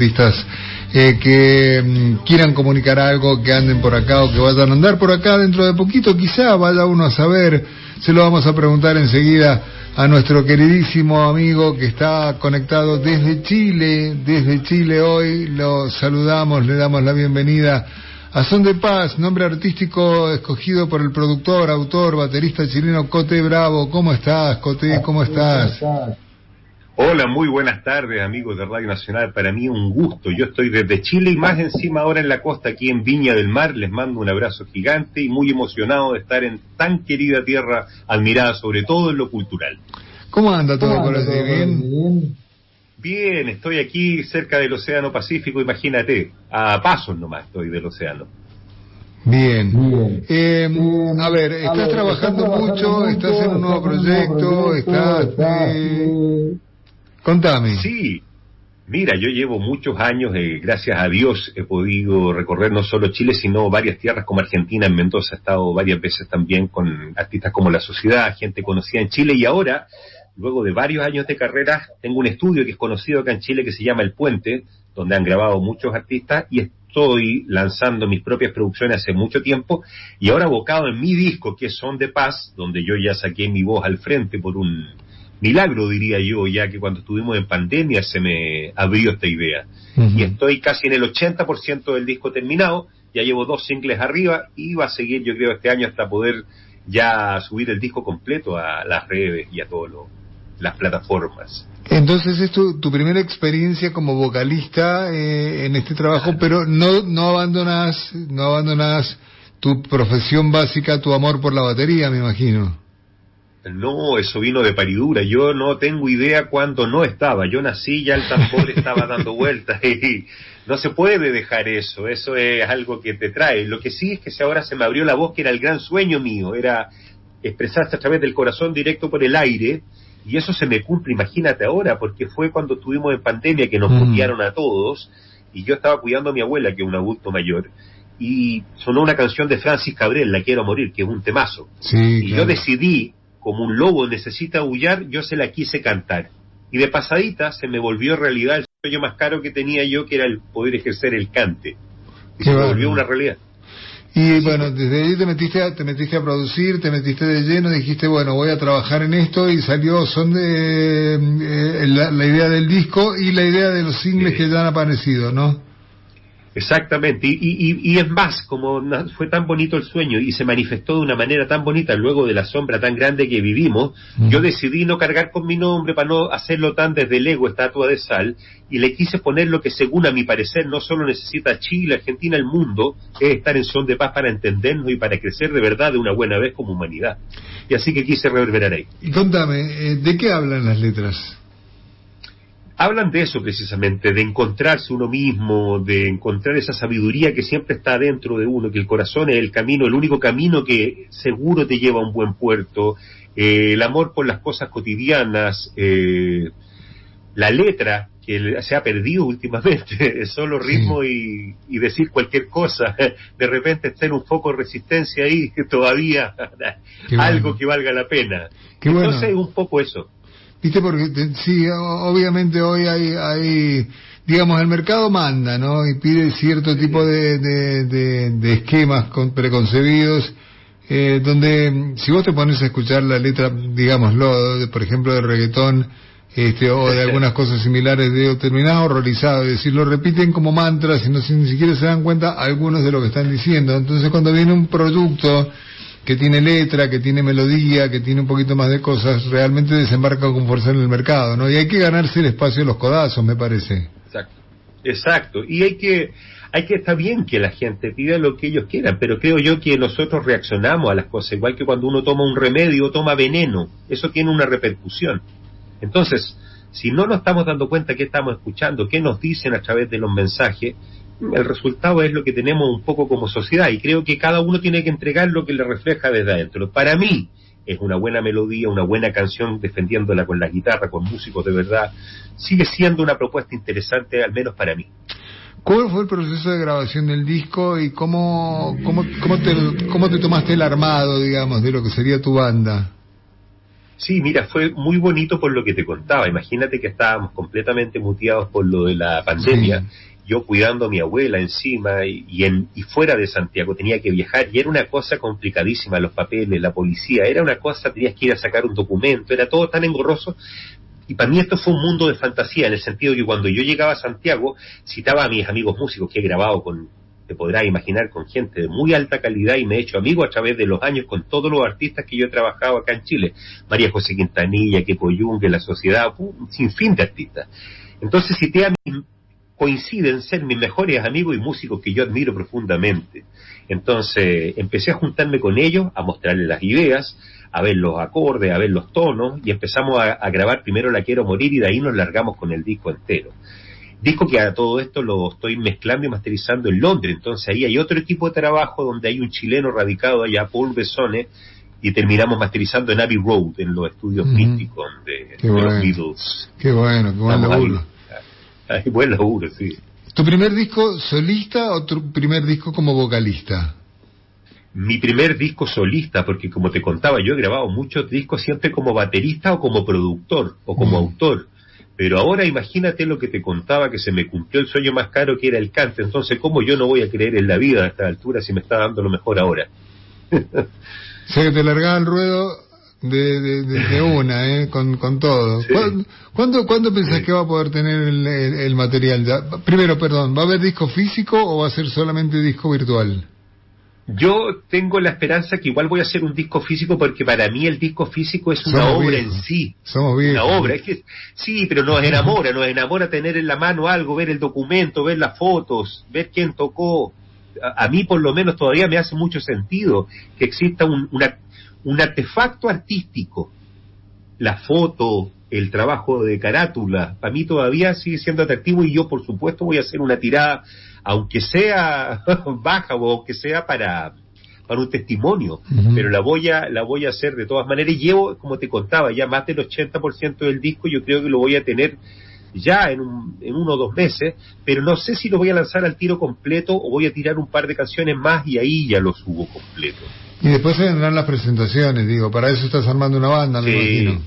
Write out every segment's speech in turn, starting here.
artistas que quieran comunicar algo, que anden por acá o que vayan a andar por acá dentro de poquito, quizá vaya uno a saber. Se lo vamos a preguntar enseguida a nuestro queridísimo amigo que está conectado desde Chile hoy. Lo saludamos, le damos la bienvenida a Son de Paz, nombre artístico escogido por el productor, autor, baterista chileno Coté Bravo. ¿Cómo estás, Coté? ¿Cómo estás? Hola, muy buenas tardes, amigos de Radio Nacional. Para mí un gusto. Yo estoy desde Chile y más encima ahora en la costa, aquí en Viña del Mar. Les mando un abrazo gigante y muy emocionado de estar en tan querida tierra, admirada sobre todo en lo cultural. ¿Cómo anda todo por allí? ¿Bien? Bien, estoy aquí cerca del Océano Pacífico, imagínate, a pasos nomás estoy del océano. Bien. A ver, estás trabajando mucho, estás en un nuevo proyecto, contame. Sí, mira, yo llevo muchos años, gracias a Dios, he podido recorrer no solo Chile, sino varias tierras como Argentina. En Mendoza he estado varias veces también con artistas como La Sociedad, gente conocida en Chile, y ahora, luego de varios años de carrera, tengo un estudio que es conocido acá en Chile que se llama El Puente, donde han grabado muchos artistas, y estoy lanzando mis propias producciones hace mucho tiempo, y ahora abocado en mi disco, que es Son de Paz, donde yo ya saqué mi voz al frente por un milagro, diría yo, ya que cuando estuvimos en pandemia se me abrió esta idea. Y estoy casi en el 80% del disco terminado, ya llevo 2 singles arriba, y va a seguir, yo creo, este año hasta poder ya subir el disco completo a las redes y a todas las plataformas. Entonces es tu primera experiencia como vocalista en este trabajo, pero no abandonas tu profesión básica, tu amor por la batería, me imagino. No, eso vino de paridura. Yo no tengo idea cuándo no estaba. Yo nací, ya el tambor estaba dando vueltas y no se puede dejar eso. Eso es algo que te trae. Lo que sí es que ahora se me abrió la voz, que era el gran sueño mío, era expresarse a través del corazón directo por el aire, y eso se me cumple, imagínate ahora, porque fue cuando estuvimos en pandemia que nos copiaron a todos, y yo estaba cuidando a mi abuela, que es un adulto mayor, y sonó una canción de Francis Cabrel, La Quiero Morir, que es un temazo. Sí, y claro. Yo decidí, como un lobo necesita aullar, yo se la quise cantar. Y de pasadita se me volvió realidad el sueño más caro que tenía yo, que era el poder ejercer el cante. Y se me volvió una realidad. Y bueno, desde ahí te metiste a producir, te metiste de lleno, dijiste, bueno, voy a trabajar en esto, y salió la idea del disco y la idea de los singles que ya han aparecido, ¿no? Exactamente, y es más, como fue tan bonito el sueño y se manifestó de una manera tan bonita luego de la sombra tan grande que vivimos, yo decidí no cargar con mi nombre para no hacerlo tan desde el ego, estatua de sal, y le quise poner lo que según a mi parecer no solo necesita Chile, Argentina, el mundo, es estar en son de paz para entendernos y para crecer de verdad de una buena vez como humanidad. Y así que quise reverberar ahí. Y contame, ¿de qué hablan las letras? Hablan de eso precisamente, de encontrarse uno mismo, de encontrar esa sabiduría que siempre está dentro de uno, que el corazón es el camino, el único camino que seguro te lleva a un buen puerto, el amor por las cosas cotidianas, la letra que se ha perdido últimamente, es solo ritmo y decir cualquier cosa, de repente está en un foco de resistencia ahí, todavía algo que valga la pena. Entonces es un poco eso. Viste, porque sí, obviamente hoy hay, digamos, el mercado manda, ¿no? Y pide cierto tipo de esquemas preconcebidos, donde si vos te pones a escuchar la letra, digámoslo, por ejemplo, de reggaetón, o de algunas cosas similares, terminás horrorizado, es decir, lo repiten como mantras y ni siquiera se dan cuenta algunos de lo que están diciendo. Entonces cuando viene un producto que tiene letra, que tiene melodía, que tiene un poquito más de cosas, realmente desembarca con fuerza en el mercado, ¿no? Y hay que ganarse el espacio de los codazos, me parece. Exacto. Y hay que estar bien que la gente pida lo que ellos quieran, pero creo yo que nosotros reaccionamos a las cosas, igual que cuando uno toma un remedio o toma veneno, eso tiene una repercusión. Entonces, si no nos estamos dando cuenta qué estamos escuchando, qué nos dicen a través de los mensajes, el resultado es lo que tenemos un poco como sociedad, y creo que cada uno tiene que entregar lo que le refleja desde adentro. Para mí es una buena melodía, una buena canción, defendiéndola con la guitarra, con músicos de verdad, sigue siendo una propuesta interesante, al menos para mí. ¿Cómo fue el proceso de grabación del disco y cómo te tomaste el armado, digamos, de lo que sería tu banda? Sí, mira, fue muy bonito por lo que te contaba. Imagínate que estábamos completamente muteados por lo de la pandemia. Sí. Yo cuidando a mi abuela encima y fuera de Santiago tenía que viajar y era una cosa complicadísima, los papeles, la policía, era una cosa, tenías que ir a sacar un documento, era todo tan engorroso. Y para mí esto fue un mundo de fantasía, en el sentido que cuando yo llegaba a Santiago, citaba a mis amigos músicos que he grabado te podrás imaginar, con gente de muy alta calidad, y me he hecho amigo a través de los años con todos los artistas que yo he trabajado acá en Chile. María José Quintanilla, Kepo Yungue, La Sociedad, un sinfín de artistas. Entonces cité a coinciden ser mis mejores amigos y músicos que yo admiro profundamente. Entonces empecé a juntarme con ellos, a mostrarles las ideas, a ver los acordes, a ver los tonos, y empezamos a grabar primero La Quiero Morir, y de ahí nos largamos con el disco entero. Disco que a todo esto lo estoy mezclando y masterizando en Londres, entonces ahí hay otro equipo de trabajo donde hay un chileno radicado allá, Paul Besone, y terminamos masterizando en Abbey Road, en los estudios místicos de los Beatles. Qué bueno laburo. Buen laburo, sí. ¿Tu primer disco solista o tu primer disco como vocalista? Mi primer disco solista, porque como te contaba, yo he grabado muchos discos siempre como baterista o como productor o como autor. Pero ahora imagínate lo que te contaba, que se me cumplió el sueño más caro, que era el cante. Entonces, ¿cómo yo no voy a creer en la vida a esta altura si me está dando lo mejor ahora? O sea que te largaba el ruedo de una, con todo. Sí. ¿Cuándo pensás que va a poder tener el material? Primero, perdón, ¿va a haber disco físico o va a ser solamente disco virtual? Yo tengo la esperanza que igual voy a hacer un disco físico, porque para mí el disco físico es una obra en sí. Somos viejos. Una obra, es que sí, pero nos enamora tener en la mano algo, ver el documento, ver las fotos, ver quién tocó. A mí por lo menos todavía me hace mucho sentido que exista un artefacto artístico. La foto, el trabajo de carátula, para mí todavía sigue siendo atractivo, y yo por supuesto voy a hacer una tirada, aunque sea baja o aunque sea para un testimonio, pero la voy a hacer de todas maneras. Y llevo, como te contaba, ya más del 80% del disco. Yo creo que lo voy a tener ya en 1 o 2 meses, pero no sé si lo voy a lanzar al tiro completo o voy a tirar un par de canciones más y ahí ya lo subo completo. Y después se vendrán las presentaciones, para eso estás armando una banda, me imagino.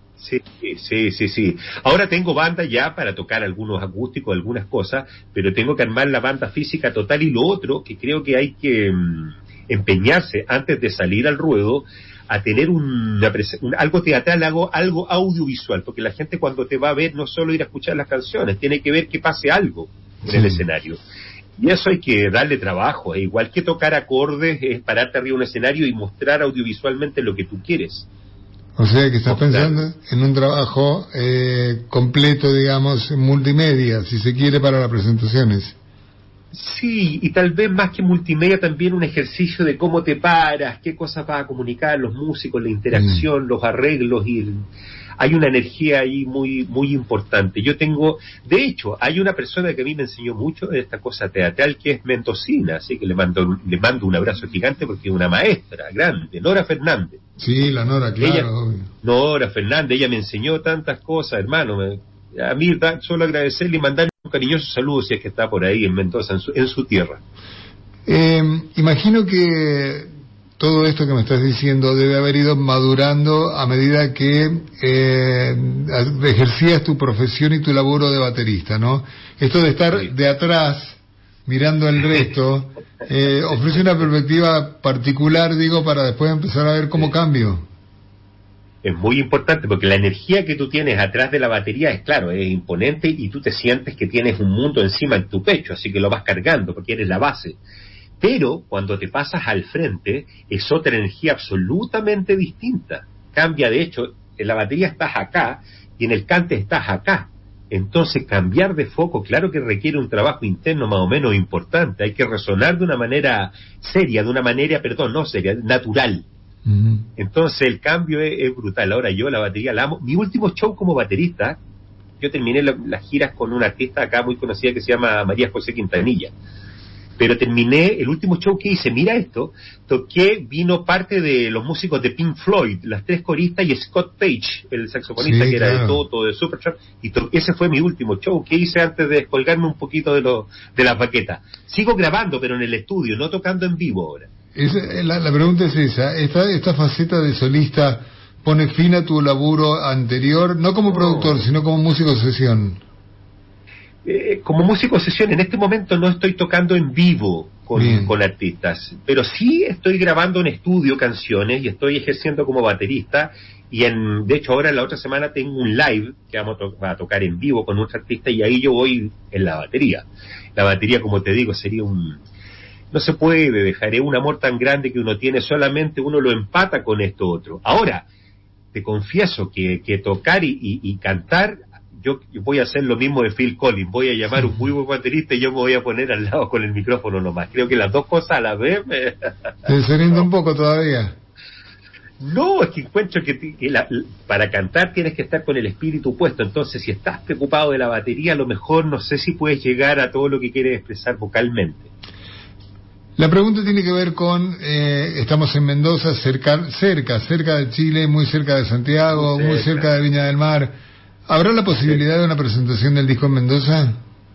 Sí. Ahora tengo banda ya para tocar algunos acústicos, algunas cosas, pero tengo que armar la banda física total. Y lo otro que creo que hay que empeñarse antes de salir al ruedo, a tener algo teatral, algo audiovisual, porque la gente cuando te va a ver no solo ir a escuchar las canciones, tiene que ver que pase algo en el escenario. Y eso hay que darle trabajo, igual que tocar acordes, es pararte arriba de un escenario y mostrar audiovisualmente lo que tú quieres. O sea que estás pensando en un trabajo completo, digamos, multimedia, si se quiere, para las presentaciones. Sí, y tal vez más que multimedia también un ejercicio de cómo te paras, qué cosas vas a comunicar, los músicos, la interacción, los arreglos, hay una energía ahí muy muy importante. De hecho, hay una persona que a mí me enseñó mucho de esta cosa teatral, que es mendocina, así que le mando un abrazo gigante, porque es una maestra grande, Nora Fernández. Sí, la Nora, claro. Nora Fernández, ella me enseñó tantas cosas, hermano. A mí solo agradecerle y mandarle un cariñoso saludo si es que está por ahí en Mendoza, en su tierra. Imagino que todo esto que me estás diciendo debe haber ido madurando a medida que ejercías tu profesión y tu laburo de baterista, ¿no? Esto de estar de atrás mirando el resto ofrece una perspectiva particular, para después empezar a ver cómo cambio. Es muy importante, porque la energía que tú tienes atrás de la batería es imponente, y tú te sientes que tienes un mundo encima en tu pecho, así que lo vas cargando porque eres la base. Pero cuando te pasas al frente es otra energía absolutamente distinta. Cambia, de hecho, en la batería estás acá y en el cante estás acá. Entonces cambiar de foco, claro que requiere un trabajo interno más o menos importante. Hay que resonar de una manera seria, natural. Entonces el cambio es brutal. Ahora yo la batería la amo. Mi último show como baterista, yo terminé las giras con una artista acá muy conocida que se llama María José Quintanilla, pero terminé el último show que hice, vino parte de los músicos de Pink Floyd, las 3 coristas, y Scott Page, el saxofonista, que era de Toto, de Supertramp, y ese fue mi último show que hice antes de descolgarme un poquito de las baquetas. Sigo grabando, pero en el estudio, no tocando en vivo ahora. La pregunta es esa, esta faceta de solista pone fin a tu laburo anterior, no como productor, sino como músico de sesión? Como músico de sesión, en este momento no estoy tocando en vivo con artistas, pero sí estoy grabando en estudio canciones y estoy ejerciendo como baterista. Y de hecho ahora la otra semana tengo un live que vamos a tocar en vivo con otro artista, y ahí yo voy en la batería. La batería, como te digo, sería no se puede dejar, es un amor tan grande que uno tiene, solamente uno lo empata con esto otro. Ahora, te confieso que tocar y cantar, yo voy a hacer lo mismo de Phil Collins, voy a llamar a un muy buen baterista y yo me voy a poner al lado con el micrófono nomás. Creo que las dos cosas a la vez ¿Te desorienta un poco todavía? No, es que encuentro que para cantar tienes que estar con el espíritu puesto. Entonces, si estás preocupado de la batería, a lo mejor no sé si puedes llegar a todo lo que quieres expresar vocalmente. La pregunta tiene que ver con, estamos en Mendoza, cerca de Chile, muy cerca de Santiago, muy cerca de Viña del Mar. ¿Habrá la posibilidad de una presentación del disco en Mendoza?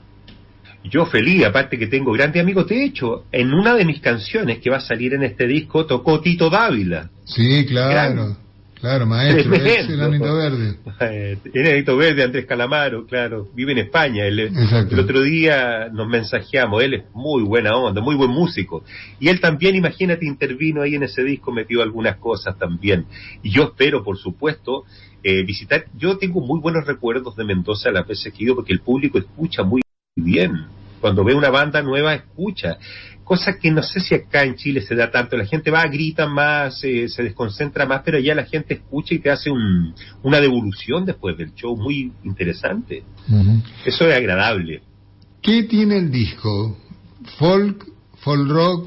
Yo feliz, aparte que tengo grandes amigos. De hecho, en una de mis canciones que va a salir en este disco tocó Tito Dávila. Sí, claro, maestro, es el Anito Verde. El Anito Verde, Andrés Calamaro, claro, vive en España. El otro día nos mensajeamos, él es muy buena onda, muy buen músico. Y él también, imagínate, intervino ahí en ese disco, metió algunas cosas también. Y yo espero, por supuesto, visitar. Yo tengo muy buenos recuerdos de Mendoza las veces que he ido, porque el público escucha muy bien. Cuando ve una banda nueva, escucha. Cosa que no sé si acá en Chile se da tanto. La gente va, grita más, se desconcentra más, pero allá la gente escucha y te hace una devolución después del show muy interesante. Eso es agradable. ¿Qué tiene el disco? Folk rock,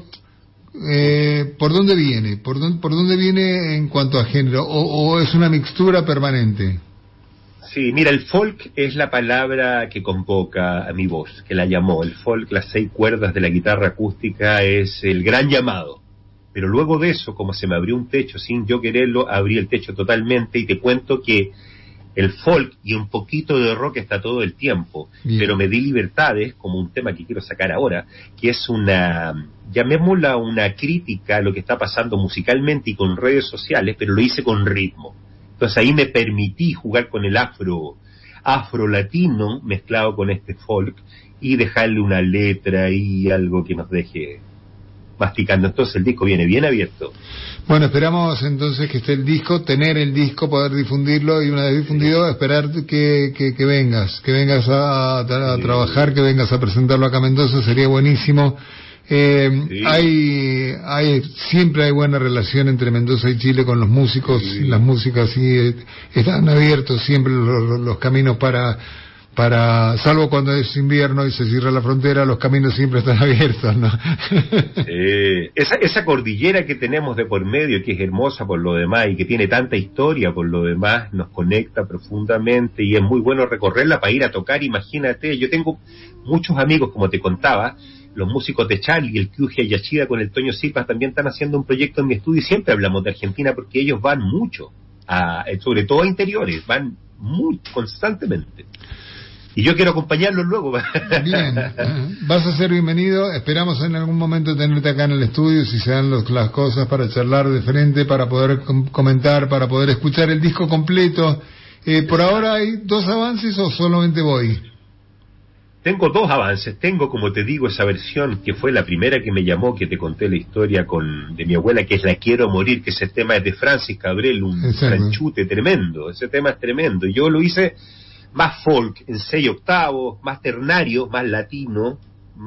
¿por dónde viene? ¿Por dónde viene en cuanto a género? ¿O es una mixtura permanente? Sí, mira, el folk es la palabra que convoca a mi voz, que la llamó. El folk, las 6 cuerdas de la guitarra acústica, es el gran llamado. Pero luego de eso, como se me abrió un techo sin yo quererlo, abrí el techo totalmente, y te cuento que el folk y un poquito de rock está todo el tiempo. Bien. Pero me di libertades, como un tema que quiero sacar ahora, que es llamémosla una crítica a lo que está pasando musicalmente y con redes sociales, pero lo hice con ritmo. Entonces ahí me permití jugar con el afro latino mezclado con este folk y dejarle una letra y algo que nos deje masticando. Entonces el disco viene bien abierto. Bueno, esperamos entonces que esté el disco, tener el disco, poder difundirlo, y una vez difundido, esperar que vengas a trabajar, que vengas a presentarlo acá a Mendoza, sería buenísimo. Siempre hay buena relación entre Mendoza y Chile con los músicos. Las músicas están abiertos siempre los caminos para salvo cuando es invierno y se cierra la frontera, los caminos siempre están abiertos, ¿no? Esa cordillera que tenemos de por medio, que es hermosa por lo demás y que tiene tanta historia por lo demás, nos conecta profundamente y es muy bueno recorrerla para ir a tocar. Imagínate, yo tengo muchos amigos, como te contaba, los músicos de Charlie, el Kyuji Yashida con el Toño Silva también están haciendo un proyecto en mi estudio, y siempre hablamos de Argentina porque ellos van mucho, sobre todo a interiores, van muy constantemente. Y yo quiero acompañarlos luego. Bien, vas a ser bienvenido, esperamos en algún momento tenerte acá en el estudio, si se dan las cosas, para charlar de frente, para poder comentar, para poder escuchar el disco completo. ¿Por ahora hay 2 avances o solamente voy? Tengo 2 avances. Tengo, como te digo, esa versión que fue la primera que me llamó, que te conté la historia de mi abuela, que es La Quiero Morir, que ese tema es de Francis Cabrel, un franchute tremendo. Ese tema es tremendo. Yo lo hice más folk, en 6/8, más ternario, más latino,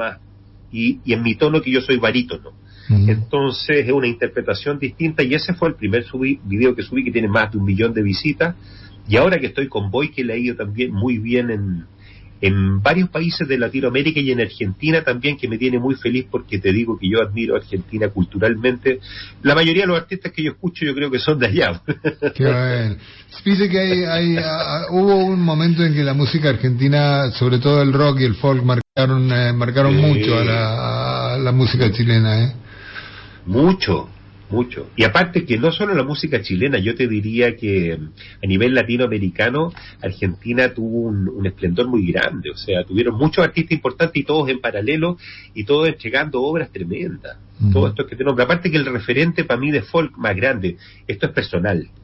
y en mi tono, que yo soy barítono. Entonces es una interpretación distinta, y ese fue el primer video que subí, que tiene más de 1 millón de visitas. Y ahora que estoy con Boy, que le ha ido también muy bien en varios países de Latinoamérica y en Argentina también, que me tiene muy feliz, porque te digo que yo admiro a Argentina culturalmente. La mayoría de los artistas que yo escucho, yo creo que son de allá. Qué bueno. Dice que hubo un momento en que la música argentina, sobre todo el rock y el folk, marcaron mucho a la música chilena, Mucho. Y aparte que no solo la música chilena, yo te diría que a nivel latinoamericano, Argentina tuvo un esplendor muy grande. O sea, tuvieron muchos artistas importantes y todos en paralelo, y todos entregando obras tremendas. Todo esto que te nombro. Aparte que el referente para mí de folk más grande, esto es personal,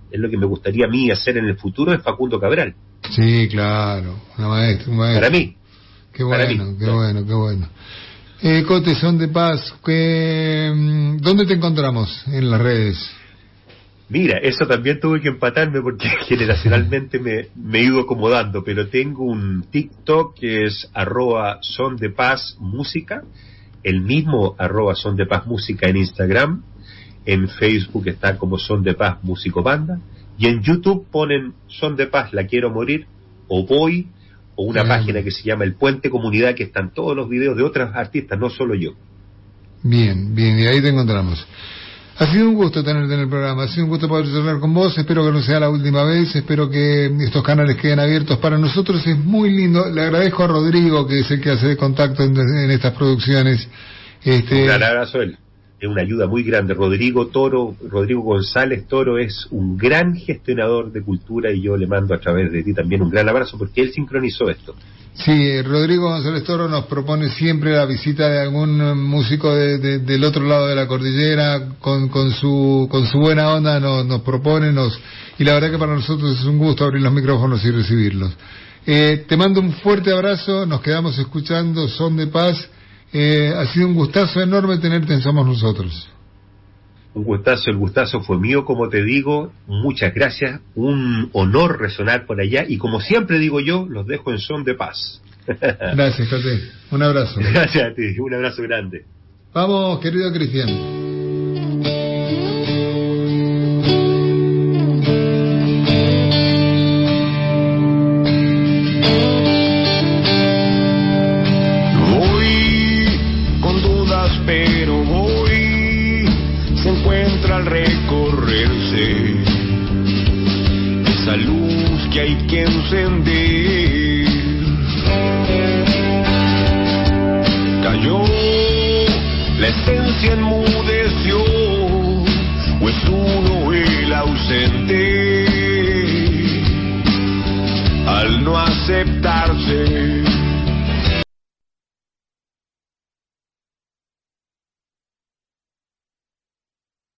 es lo que me gustaría a mí hacer en el futuro, es Facundo Cabral. Sí, claro, un maestro. Para mí. Qué bueno, qué bueno. Cote, Son de Paz, ¿dónde te encontramos en las redes? Mira, eso también tuve que empatarme porque generacionalmente me he ido acomodando, pero tengo un TikTok que es @sondepazmusica, el mismo @sondepazmusica en Instagram, en Facebook está como Son de Paz Músico Banda, y en YouTube ponen Son de Paz, La Quiero Morir, o Voy, o una página que se llama El Puente Comunidad, que están todos los videos de otros artistas, no solo yo. Bien, y ahí te encontramos. Ha sido un gusto tenerte en el programa, ha sido un gusto poder charlar con vos, espero que no sea la última vez, espero que estos canales queden abiertos para nosotros, es muy lindo, le agradezco a Rodrigo, que es el que hace de contacto en estas producciones. Un gran abrazo a él, es una ayuda muy grande. Rodrigo González Toro es un gran gestionador de cultura, y yo le mando a través de ti también un gran abrazo, porque él sincronizó esto. Sí, Rodrigo González Toro nos propone siempre la visita de algún músico del otro lado de la cordillera, con su buena onda nos propone, y la verdad que para nosotros es un gusto abrir los micrófonos y recibirlos. Te mando un fuerte abrazo, nos quedamos escuchando Son de Paz, ha sido un gustazo enorme tenerte en Somos Nosotros. Un gustazo, el gustazo fue mío, como te digo, muchas gracias, un honor resonar por allá, y como siempre digo yo, los dejo en Son de Paz. Gracias, Cote, un abrazo. Gracias a ti, un abrazo grande. Vamos, querido Cristian. Esa luz que hay que encender cayó, la esencia enmudeció, o es uno el ausente al no aceptarse.